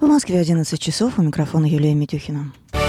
В Москве 11 часов. У микрофона Юлия Митюхина.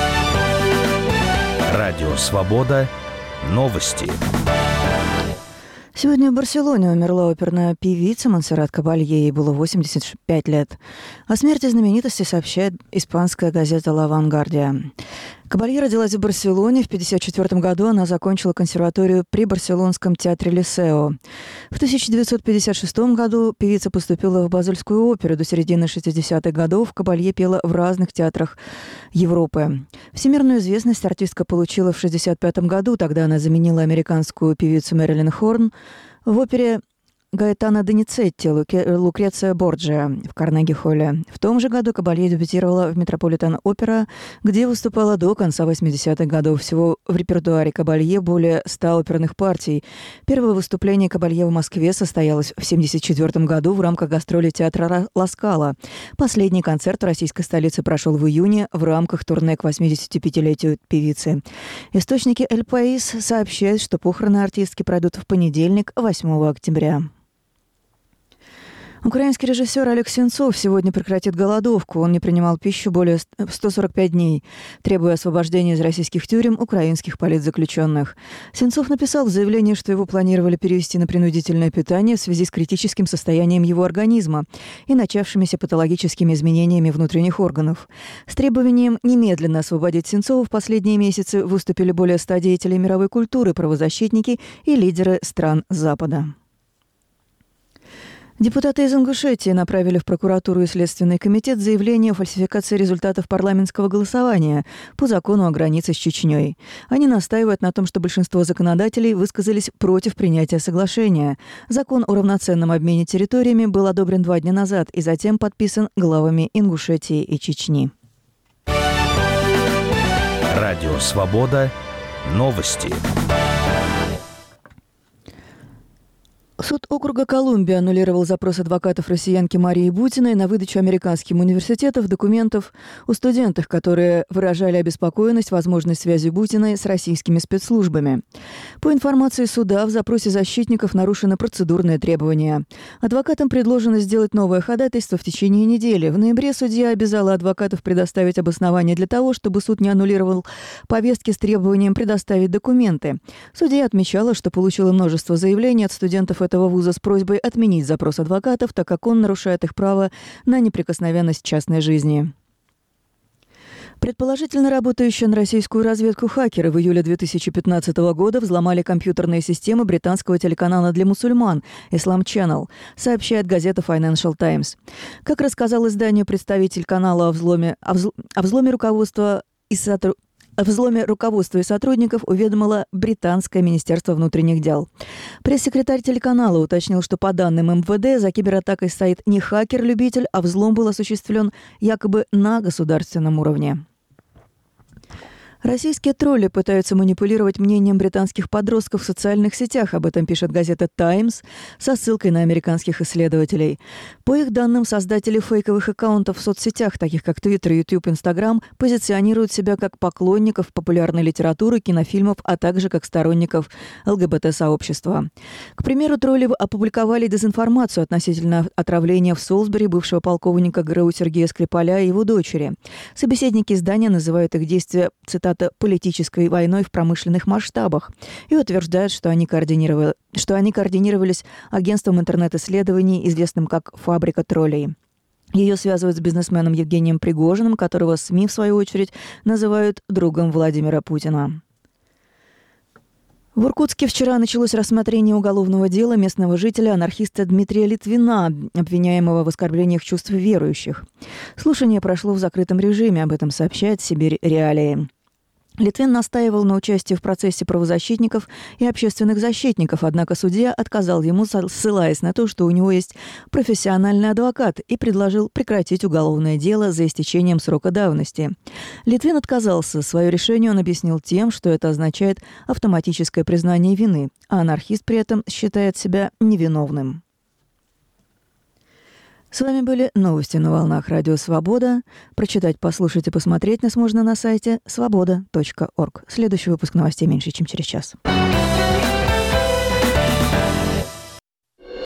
Радио «Свобода». Новости. Сегодня в Барселоне умерла оперная певица Монсеррат Кабалье. Ей было 85 лет. О смерти знаменитости сообщает испанская газета «Ла Вангардия». Кабалье родилась в Барселоне. В 1954 году она закончила консерваторию при Барселонском театре Лисео. В 1956 году певица поступила в Базельскую оперу. До середины 60-х годов Кабалье пела в разных театрах Европы. Всемирную известность артистка получила в 1965 году. Тогда она заменила американскую певицу Мэрилин Хорн в опере Гаэтано Доницетти «Лукреция Борджиа» в Карнеги-холле. В том же году Кабалье дебютировала в Метрополитен-опера, где выступала до конца 80-х годов. Всего в репертуаре Кабалье более 100 оперных партий. Первое выступление Кабалье в Москве состоялось в 1974 году в рамках гастролей театра Ла Скала. Последний концерт в российской столице прошел в июне в рамках турне к 85-летию певицы. Источники «Эль Паис» сообщают, что похороны артистки пройдут в понедельник, 8 октября. Украинский режиссер Олег Сенцов сегодня прекратит голодовку. Он не принимал пищу более 145 дней, требуя освобождения из российских тюрем украинских политзаключенных. Сенцов написал в заявлении, что его планировали перевести на принудительное питание в связи с критическим состоянием его организма и начавшимися патологическими изменениями внутренних органов. С требованием немедленно освободить Сенцова в последние месяцы выступили более 100 деятелей мировой культуры, правозащитники и лидеры стран Запада. Депутаты из Ингушетии направили в прокуратуру и Следственный комитет заявление о фальсификации результатов парламентского голосования по закону о границе с Чечней. Они настаивают на том, что большинство законодателей высказались против принятия соглашения. Закон о равноценном обмене территориями был одобрен 2 дня назад и затем подписан главами Ингушетии и Чечни. Радио «Свобода». Новости. Суд округа Колумбия аннулировал запрос адвокатов россиянки Марии Бутиной на выдачу американским университетам документов о студентах, которые выражали обеспокоенность возможной связи Бутиной с российскими спецслужбами. По информации суда, в запросе защитников нарушены процедурные требования. Адвокатам предложено сделать новое ходатайство в течение недели. В ноябре судья обязала адвокатов предоставить обоснование для того, чтобы суд не аннулировал повестки с требованием предоставить документы. Судья отмечала, что получила множество заявлений от студентов этого вуза с просьбой отменить запрос адвокатов, так как он нарушает их право на неприкосновенность частной жизни. Предположительно работающие на российскую разведку хакеры в июле 2015 года взломали компьютерные системы британского телеканала для мусульман Islam Channel, сообщает газета Financial Times. Как рассказал изданию представитель канала о взломе руководства и сотрудников уведомило британское Министерство внутренних дел. Пресс-секретарь телеканала уточнил, что по данным МВД за кибератакой стоит не хакер-любитель, а взлом был осуществлен якобы на государственном уровне. Российские тролли пытаются манипулировать мнением британских подростков в социальных сетях. Об этом пишет газета «Таймс» со ссылкой на американских исследователей. По их данным, создатели фейковых аккаунтов в соцсетях, таких как Twitter, YouTube, Instagram, позиционируют себя как поклонников популярной литературы, кинофильмов, а также как сторонников ЛГБТ-сообщества. К примеру, тролли опубликовали дезинформацию относительно отравления в Солсбери бывшего полковника ГРУ Сергея Скрипаля и его дочери. Собеседники издания называют их действия, цитата, политической войной в промышленных масштабах и утверждают, что они координировались агентством интернет-исследований, известным как «Фабрика троллей». Ее связывают с бизнесменом Евгением Пригожиным, которого СМИ, в свою очередь, называют другом Владимира Путина. В Иркутске вчера началось рассмотрение уголовного дела местного жителя-анархиста Дмитрия Литвина, обвиняемого в оскорблениях чувств верующих. Слушание прошло в закрытом режиме, об этом сообщает «Сибирь Реалии». Литвин настаивал на участии в процессе правозащитников и общественных защитников, однако судья отказал ему, ссылаясь на то, что у него есть профессиональный адвокат, и предложил прекратить уголовное дело за истечением срока давности. Литвин отказался. Свое решение он объяснил тем, что это означает автоматическое признание вины, а анархист при этом считает себя невиновным. С вами были новости на волнах Радио Свобода. Прочитать, послушать и посмотреть нас можно на сайте svoboda.org. Следующий выпуск новостей меньше, чем через час.